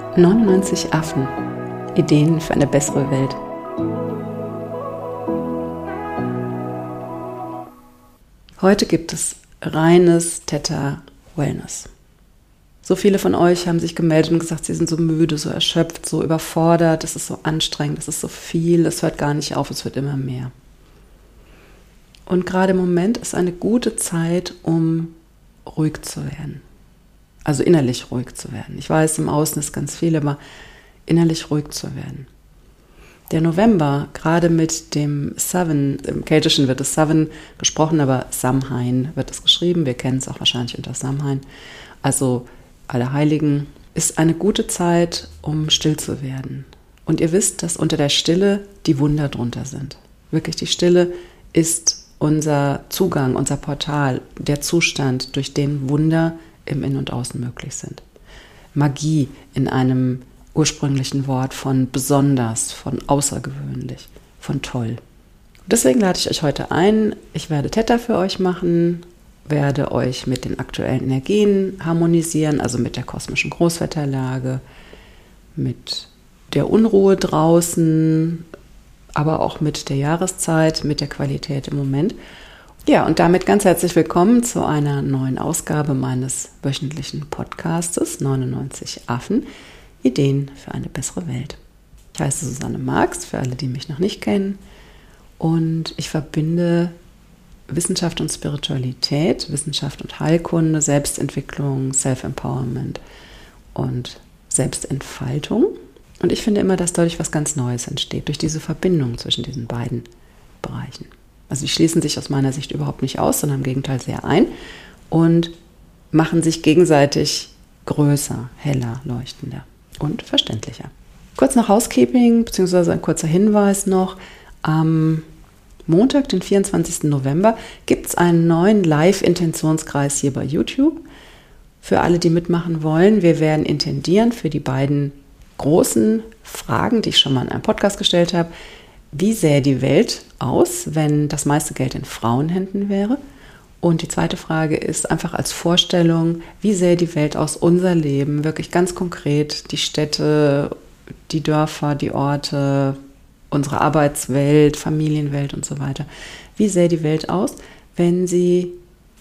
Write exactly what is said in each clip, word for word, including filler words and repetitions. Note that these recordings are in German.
neunundneunzig Affen. Ideen für eine bessere Welt. Heute gibt es reines Theta Wellness. So viele von euch haben sich gemeldet und gesagt, sie sind so müde, so erschöpft, so überfordert, es ist so anstrengend, es ist so viel, es hört gar nicht auf, es wird immer mehr. Und gerade im Moment ist eine gute Zeit, um ruhig zu werden. Also innerlich ruhig zu werden. Ich weiß, im Außen ist ganz viel, aber innerlich ruhig zu werden. Der November, gerade mit dem Seven, im Keltischen wird es Seven gesprochen, aber Samhain wird es geschrieben. Wir kennen es auch wahrscheinlich unter Samhain. Also Allerheiligen ist eine gute Zeit, um still zu werden. Und ihr wisst, dass unter der Stille die Wunder drunter sind. Wirklich, die Stille ist unser Zugang, unser Portal, der Zustand, durch den Wunder im Innen und Außen möglich sind. Magie in einem ursprünglichen Wort von besonders, von außergewöhnlich, von toll. Deswegen lade ich euch heute ein, ich werde Theta für euch machen, werde euch mit den aktuellen Energien harmonisieren, also mit der kosmischen Großwetterlage, mit der Unruhe draußen, aber auch mit der Jahreszeit, mit der Qualität im Moment. Ja, und damit ganz herzlich willkommen zu einer neuen Ausgabe meines wöchentlichen Podcastes neunundneunzig Affen, Ideen für eine bessere Welt. Ich heiße Susanne Marx, für alle, die mich noch nicht kennen, und ich verbinde Wissenschaft und Spiritualität, Wissenschaft und Heilkunde, Selbstentwicklung, Self-Empowerment und Selbstentfaltung. Und ich finde immer, dass dadurch was ganz Neues entsteht, durch diese Verbindung zwischen diesen beiden Bereichen. Also die schließen sich aus meiner Sicht überhaupt nicht aus, sondern im Gegenteil sehr ein und machen sich gegenseitig größer, heller, leuchtender und verständlicher. Kurz noch Housekeeping, beziehungsweise ein kurzer Hinweis noch. Am Montag, den vierundzwanzigsten November, gibt es einen neuen Live-Intentionskreis hier bei YouTube. Für alle, die mitmachen wollen, wir werden intendieren für die beiden großen Fragen, die ich schon mal in einem Podcast gestellt habe. Wie sähe die Welt aus, wenn das meiste Geld in Frauenhänden wäre? Und die zweite Frage ist einfach als Vorstellung, wie sähe die Welt aus, unser Leben, wirklich ganz konkret, die Städte, die Dörfer, die Orte, unsere Arbeitswelt, Familienwelt und so weiter. Wie sähe die Welt aus, wenn sie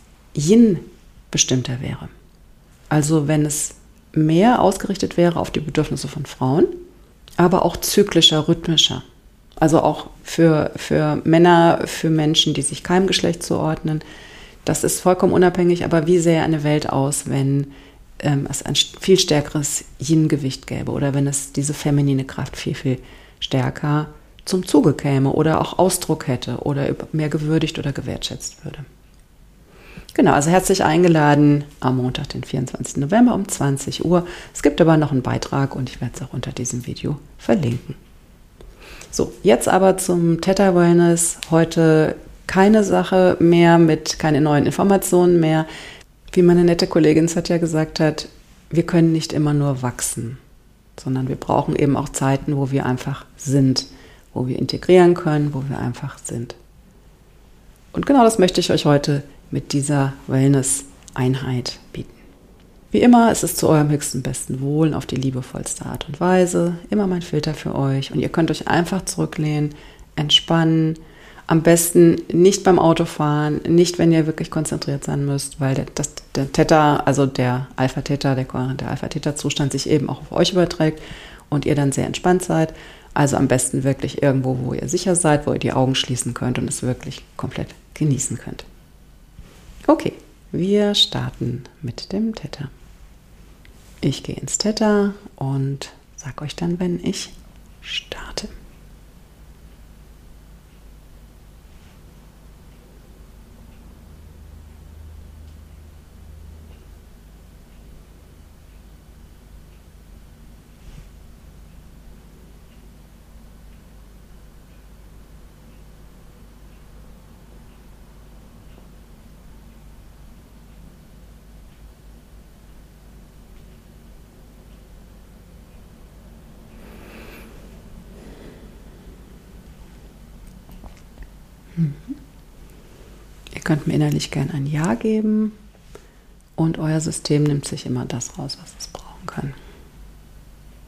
Yin bestimmter wäre? Also wenn es mehr ausgerichtet wäre auf die Bedürfnisse von Frauen, aber auch zyklischer, rhythmischer. Also auch für, für Männer, für Menschen, die sich keinem Geschlecht zuordnen. Das ist vollkommen unabhängig, aber wie sähe eine Welt aus, wenn ähm, es ein viel stärkeres Yin-Gewicht gäbe oder wenn es diese feminine Kraft viel, viel stärker zum Zuge käme oder auch Ausdruck hätte oder mehr gewürdigt oder gewertschätzt würde. Genau, also herzlich eingeladen am Montag, den vierundzwanzigsten November um zwanzig Uhr. Es gibt aber noch einen Beitrag und ich werde es auch unter diesem Video verlinken. So, jetzt aber zum Theta Wellness. Heute keine Sache mehr mit, keine neuen Informationen mehr. Wie meine nette Kollegin Satya gesagt hat, wir können nicht immer nur wachsen, sondern wir brauchen eben auch Zeiten, wo wir einfach sind, wo wir integrieren können, wo wir einfach sind. Und genau das möchte ich euch heute mit dieser Wellness-Einheit bieten. Wie immer, es ist zu eurem höchsten besten Wohl auf die liebevollste Art und Weise. Immer mein Filter für euch. Und ihr könnt euch einfach zurücklehnen, entspannen. Am besten nicht beim Autofahren, nicht, wenn ihr wirklich konzentriert sein müsst, weil der, das, der Theta, also der Alpha-Theta, der, der Alpha-Theta-Zustand sich eben auch auf euch überträgt und ihr dann sehr entspannt seid. Also am besten wirklich irgendwo, wo ihr sicher seid, wo ihr die Augen schließen könnt und es wirklich komplett genießen könnt. Okay, wir starten mit dem Theta. Ich gehe ins Theta und sage euch dann, wenn ich starte. Mhm. Ihr könnt mir innerlich gerne ein Ja geben und euer System nimmt sich immer das raus, was es brauchen kann.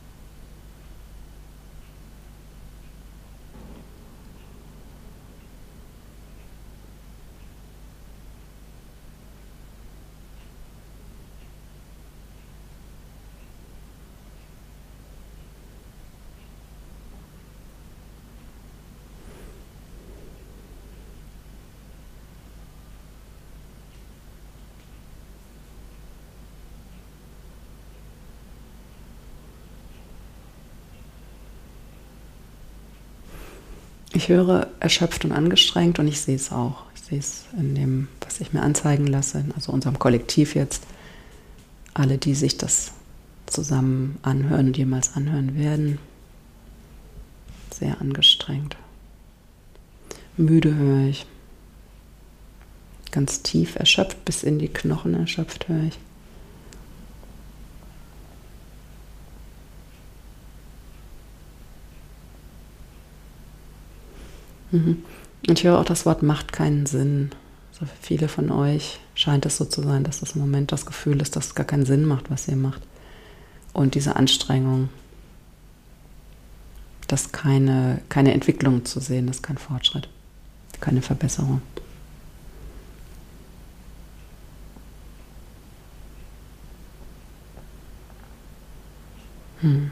Ich höre erschöpft und angestrengt und ich sehe es auch. Ich sehe es in dem, was ich mir anzeigen lasse, also unserem Kollektiv jetzt. Alle, die sich das zusammen anhören und jemals anhören werden. Sehr angestrengt. Müde höre ich. Ganz tief erschöpft, bis in die Knochen erschöpft höre ich. Mhm. Und ich höre auch das Wort macht keinen Sinn. Also für viele von euch scheint es so zu sein, dass das im Moment das Gefühl ist, dass es gar keinen Sinn macht, was ihr macht. Und diese Anstrengung, dass keine, keine Entwicklung zu sehen ist, kein Fortschritt, keine Verbesserung. Hm.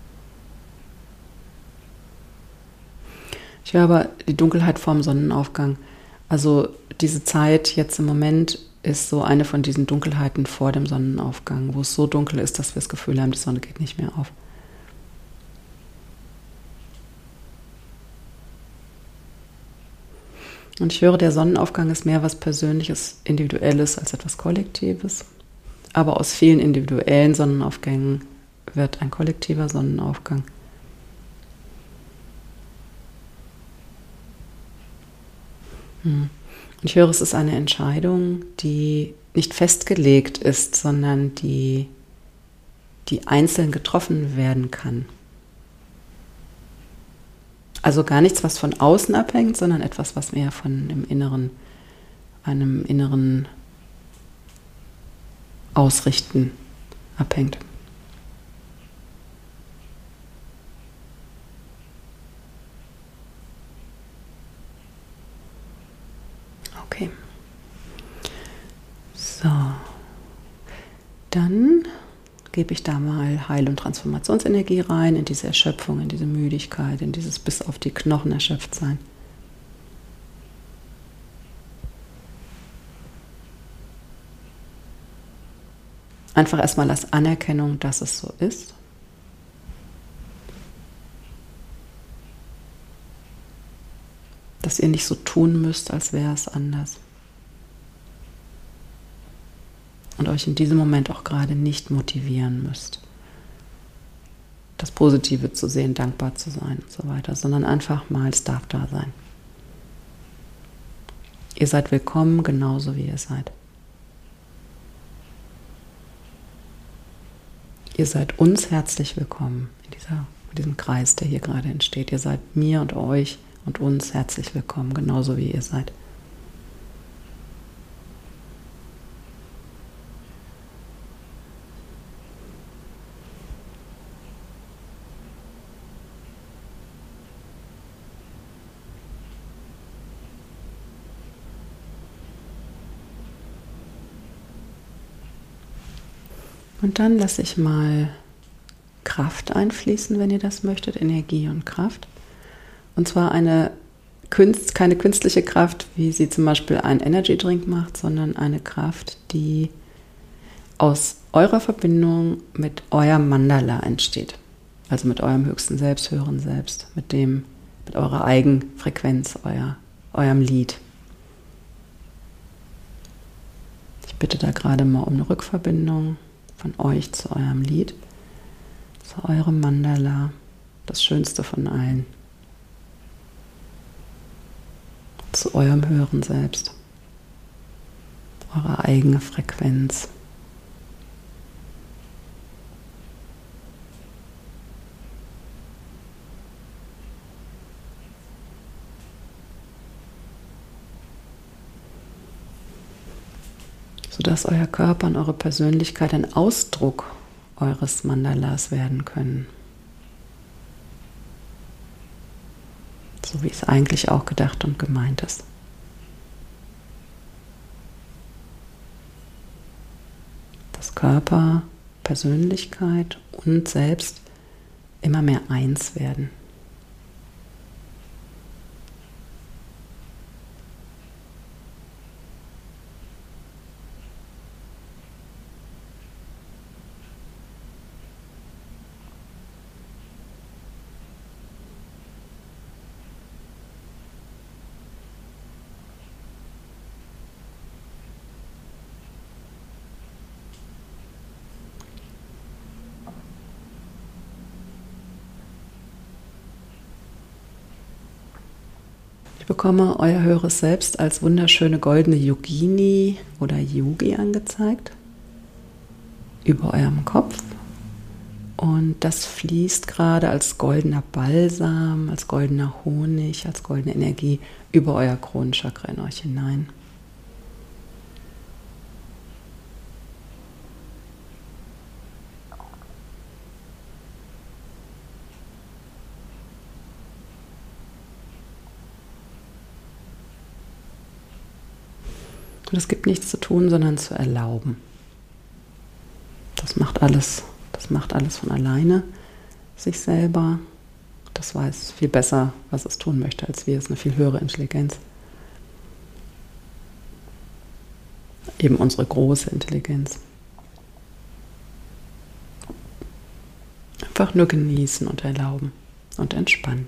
Ich höre aber die Dunkelheit vorm Sonnenaufgang. Also diese Zeit jetzt im Moment ist so eine von diesen Dunkelheiten vor dem Sonnenaufgang, wo es so dunkel ist, dass wir das Gefühl haben, die Sonne geht nicht mehr auf. Und ich höre, der Sonnenaufgang ist mehr was Persönliches, Individuelles als etwas Kollektives. Aber aus vielen individuellen Sonnenaufgängen wird ein kollektiver Sonnenaufgang. Hm. Und ich höre, es ist eine Entscheidung, die nicht festgelegt ist, sondern die, die einzeln getroffen werden kann. Also gar nichts, was von außen abhängt, sondern etwas, was mehr von dem Inneren, einem inneren Ausrichten abhängt. Okay. So. Dann gebe ich da mal Heil- und Transformationsenergie rein, in diese Erschöpfung, in diese Müdigkeit, in dieses bis auf die Knochen erschöpft sein. Einfach erstmal als Anerkennung, dass es so ist. Dass ihr nicht so tun müsst, als wäre es anders. Und euch in diesem Moment auch gerade nicht motivieren müsst, das Positive zu sehen, dankbar zu sein und so weiter, sondern einfach mal, es darf da sein. Ihr seid willkommen, genauso wie ihr seid. Ihr seid uns herzlich willkommen in, dieser, in diesem Kreis, der hier gerade entsteht. Ihr seid mir und euch und uns herzlich willkommen, genauso wie ihr seid. Und dann lasse ich mal Kraft einfließen, wenn ihr das möchtet, Energie und Kraft. Und zwar eine Künst, keine künstliche Kraft, wie sie zum Beispiel ein Energy Drink macht, sondern eine Kraft, die aus eurer Verbindung mit eurem Mandala entsteht. Also mit eurem höchsten Selbst, höheren Selbst, mit dem, mit eurer Eigenfrequenz, euer, eurem Lied. Ich bitte da gerade mal um eine Rückverbindung von euch zu eurem Lied, zu eurem Mandala, das Schönste von allen, zu eurem höheren Selbst, eure eigene Frequenz. Sodass euer Körper und eure Persönlichkeit ein Ausdruck eures Mandalas werden können. So wie es eigentlich auch gedacht und gemeint ist. Dass Körper, Persönlichkeit und Selbst immer mehr eins werden. bekomme euer höheres Selbst als wunderschöne goldene Yogini oder Yogi angezeigt über eurem Kopf. Und das fließt gerade als goldener Balsam, als goldener Honig, als goldene Energie über euer Kronenchakra in euch hinein. Und es gibt nichts zu tun, sondern zu erlauben. Das macht alles, das macht alles von alleine, sich selber. Das weiß viel besser, was es tun möchte, als wir. Es ist eine viel höhere Intelligenz. Eben unsere große Intelligenz. Einfach nur genießen und erlauben und entspannen.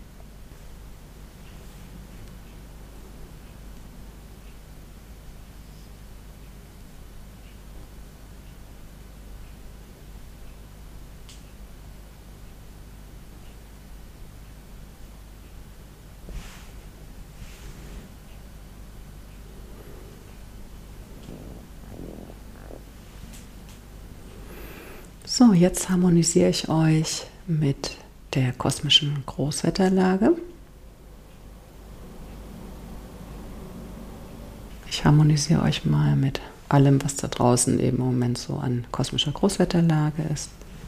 So, jetzt harmonisiere ich euch mit der kosmischen Großwetterlage. Ich harmonisiere euch mal mit allem, was da draußen eben im Moment so an kosmischer Großwetterlage ist.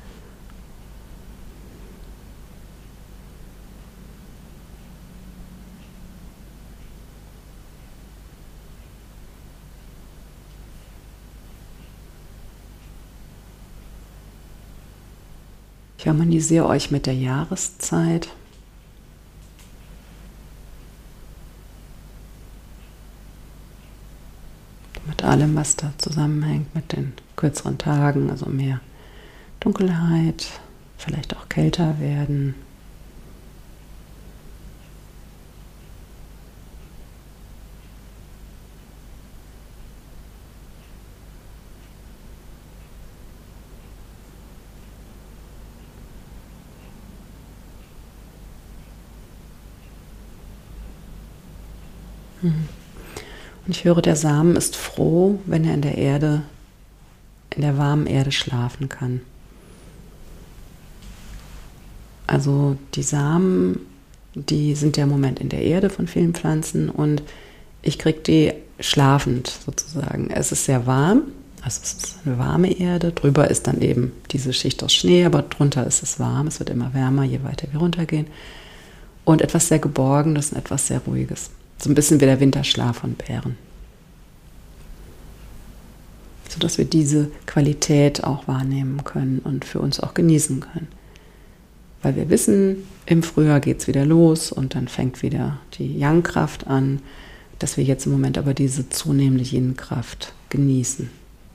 Ich harmonisiere euch mit der Jahreszeit. Mit allem, was da zusammenhängt, mit den kürzeren Tagen, also mehr Dunkelheit, vielleicht auch kälter werden. Und ich höre, der Samen ist froh, wenn er in der Erde, in der warmen Erde schlafen kann. Also die Samen, die sind ja im Moment in der Erde von vielen Pflanzen und ich kriege die schlafend sozusagen. Es ist sehr warm, also es ist eine warme Erde, drüber ist dann eben diese Schicht aus Schnee, aber drunter ist es warm, es wird immer wärmer, je weiter wir runtergehen. Und etwas sehr Geborgenes und etwas sehr Ruhiges. So ein bisschen wie der Winterschlaf von Bären. Sodass wir diese Qualität auch wahrnehmen können und für uns auch genießen können. Weil wir wissen, im Frühjahr geht es wieder los und dann fängt wieder die Yang-Kraft an, dass wir jetzt im Moment aber diese zunehmende Yin-Kraft genießen.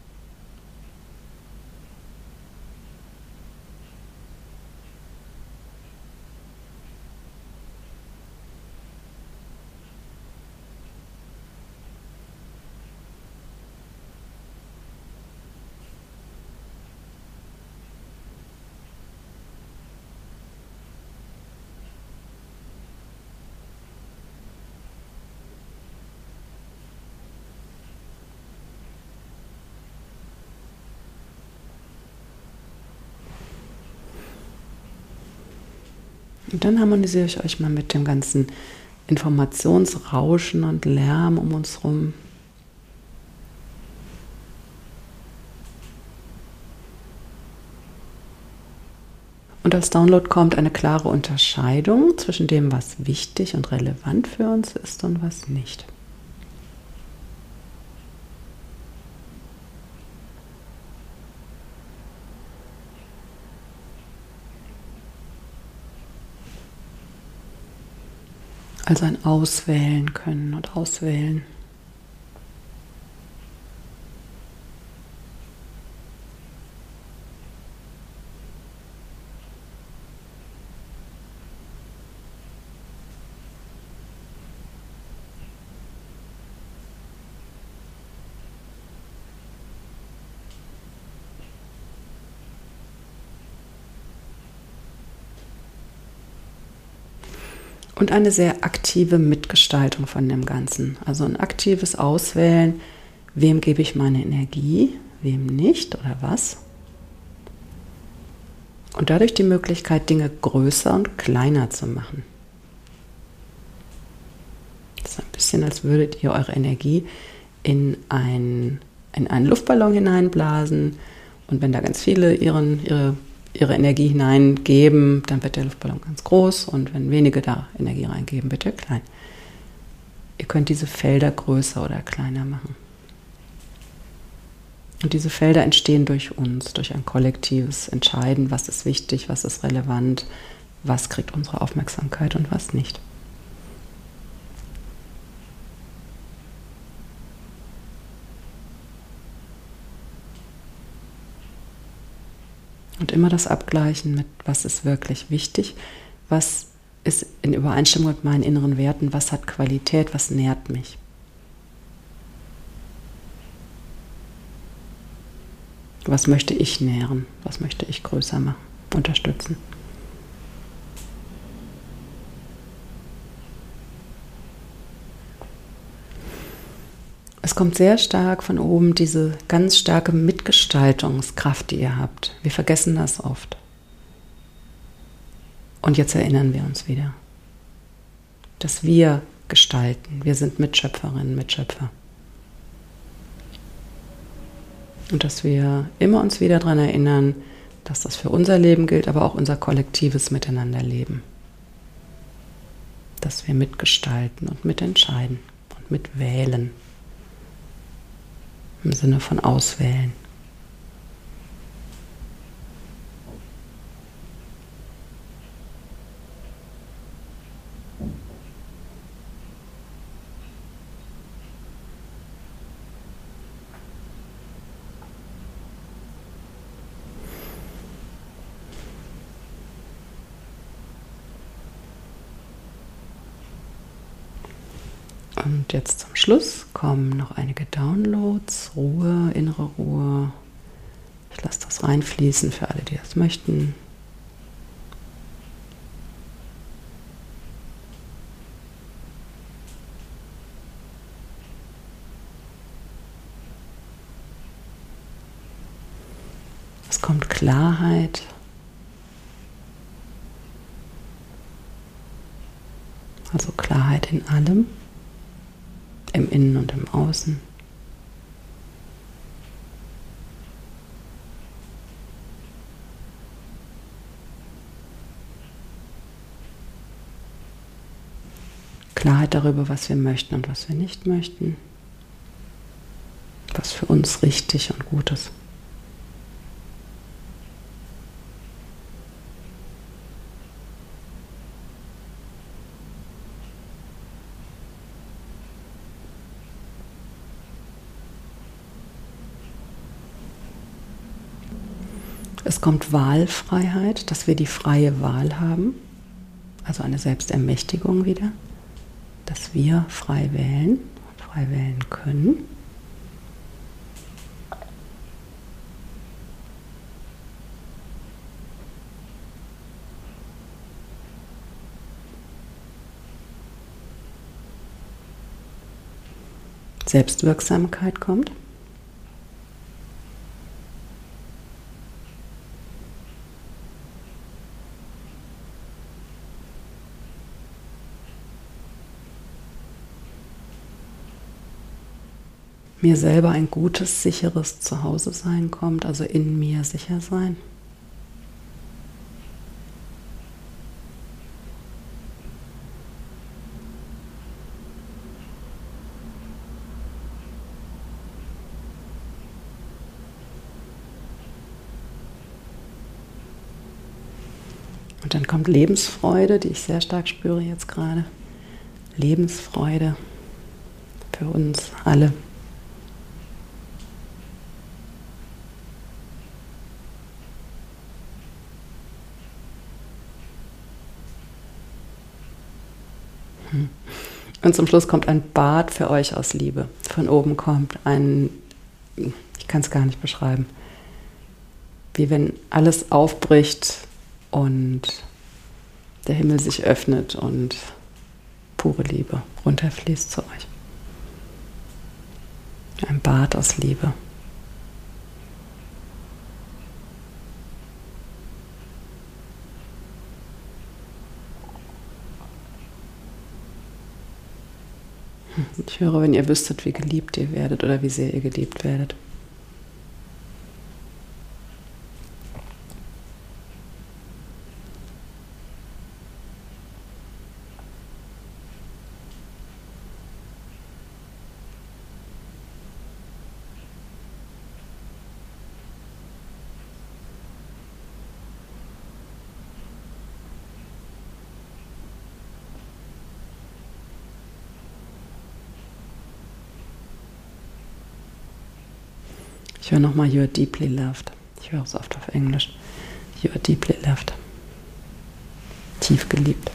Und dann harmonisiere ich euch mal mit dem ganzen Informationsrauschen und Lärm um uns herum. Und als Download kommt eine klare Unterscheidung zwischen dem, was wichtig und relevant für uns ist und was nicht. Also ein Auswählen können und auswählen. Und eine sehr aktive Mitgestaltung von dem Ganzen. Also ein aktives Auswählen, wem gebe ich meine Energie, wem nicht oder was. Und dadurch die Möglichkeit, Dinge größer und kleiner zu machen. Das ist ein bisschen, als würdet ihr eure Energie in, ein, in einen Luftballon hineinblasen. Und wenn da ganz viele ihren, ihre, ihre Energie hineingeben, dann wird der Luftballon ganz groß. Und wenn wenige da Energie reingeben, wird er klein. Ihr könnt diese Felder größer oder kleiner machen. Und diese Felder entstehen durch uns, durch ein kollektives Entscheiden, was ist wichtig, was ist relevant, was kriegt unsere Aufmerksamkeit und was nicht. Und immer das Abgleichen mit, was ist wirklich wichtig, was ist in Übereinstimmung mit meinen inneren Werten, was hat Qualität, was nährt mich. Was möchte ich nähren? Was möchte ich größer machen, unterstützen? Es kommt sehr stark von oben diese ganz starke Mitgestaltungskraft, die ihr habt. Wir vergessen das oft. Und jetzt erinnern wir uns wieder, dass wir gestalten. Wir sind Mitschöpferinnen, Mitschöpfer. Und dass wir immer uns wieder daran erinnern, dass das für unser Leben gilt, aber auch unser kollektives Miteinanderleben. Dass wir mitgestalten und mitentscheiden und mitwählen. Im Sinne von auswählen. Und jetzt zum Schluss kommen noch einige Downloads, Ruhe, innere Ruhe. Ich lasse das reinfließen für alle, die das möchten. Es kommt Klarheit. Also Klarheit in allem. Im Innen und im Außen. Klarheit darüber, was wir möchten und was wir nicht möchten. Was für uns richtig und gut ist. Es kommt Wahlfreiheit, dass wir die freie Wahl haben, also eine Selbstermächtigung wieder, dass wir frei wählen und frei wählen können. Selbstwirksamkeit kommt. Mir selber ein gutes, sicheres Zuhause sein kommt, also in mir sicher sein. Und dann kommt Lebensfreude, die ich sehr stark spüre jetzt gerade. Lebensfreude für uns alle. Und zum Schluss kommt ein Bad für euch aus Liebe. Von oben kommt ein, ich kann es gar nicht beschreiben, wie wenn alles aufbricht und der Himmel sich öffnet und pure Liebe runterfließt zu euch. Ein Bad aus Liebe. Ich höre, wenn ihr wüsstet, wie geliebt ihr werdet oder wie sehr ihr geliebt werdet. Ich höre nochmal, you are deeply loved. Ich höre es oft auf Englisch. You are deeply loved. Tief geliebt.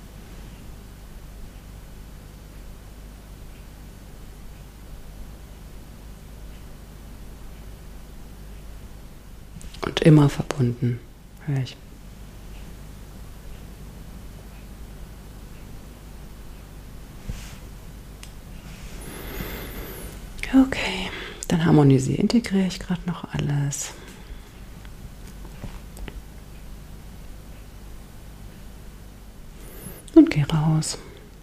Und immer verbunden, höre ich. Okay. Dann harmonisiere, integriere ich gerade noch alles. Und gehe raus.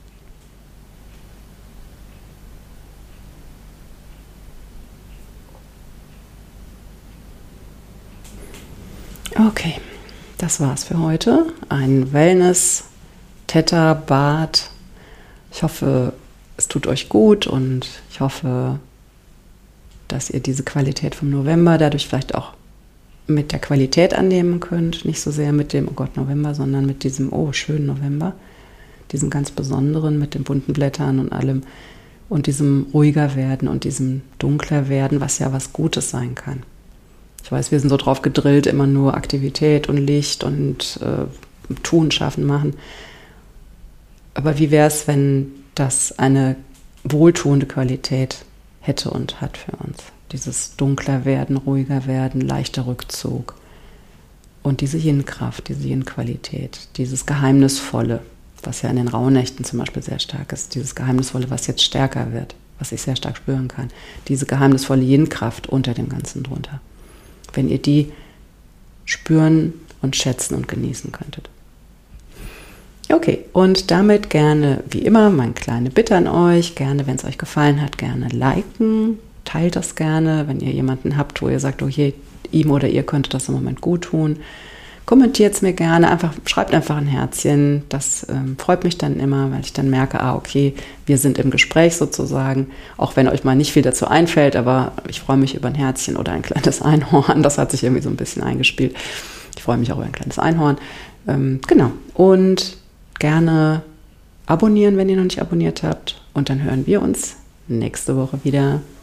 Okay, das war's für heute. Ein Wellness-Theta-Bad. Ich hoffe, es tut euch gut und ich hoffe, dass ihr diese Qualität vom November dadurch vielleicht auch mit der Qualität annehmen könnt. Nicht so sehr mit dem, oh Gott, November, sondern mit diesem, oh, schönen November. Diesem ganz besonderen mit den bunten Blättern und allem. Und diesem ruhiger werden und diesem dunkler werden, was ja was Gutes sein kann. Ich weiß, wir sind so drauf gedrillt, immer nur Aktivität und Licht und äh, Tun, Schaffen, Machen. Aber wie wäre es, wenn das eine wohltuende Qualität hätte und hat für uns. Dieses dunkler werden, ruhiger werden, leichter Rückzug. Und diese Yin-Kraft, diese Yin-Qualität, dieses Geheimnisvolle, was ja in den Rauhnächten zum Beispiel sehr stark ist, dieses Geheimnisvolle, was jetzt stärker wird, was ich sehr stark spüren kann, diese geheimnisvolle Yin-Kraft unter dem Ganzen drunter. Wenn ihr die spüren und schätzen und genießen könntet. Okay, und damit gerne, wie immer, meine kleine Bitte an euch, gerne, wenn es euch gefallen hat, gerne liken, teilt das gerne, wenn ihr jemanden habt, wo ihr sagt, oh je, ihm oder ihr könnte das im Moment gut tun. Kommentiert es mir gerne, einfach, schreibt einfach ein Herzchen, das ähm, freut mich dann immer, weil ich dann merke, ah okay, wir sind im Gespräch sozusagen, auch wenn euch mal nicht viel dazu einfällt, aber ich freue mich über ein Herzchen oder ein kleines Einhorn, das hat sich irgendwie so ein bisschen eingespielt. Ich freue mich auch über ein kleines Einhorn. Ähm, genau, und gerne abonnieren, wenn ihr noch nicht abonniert habt. Und dann hören wir uns nächste Woche wieder.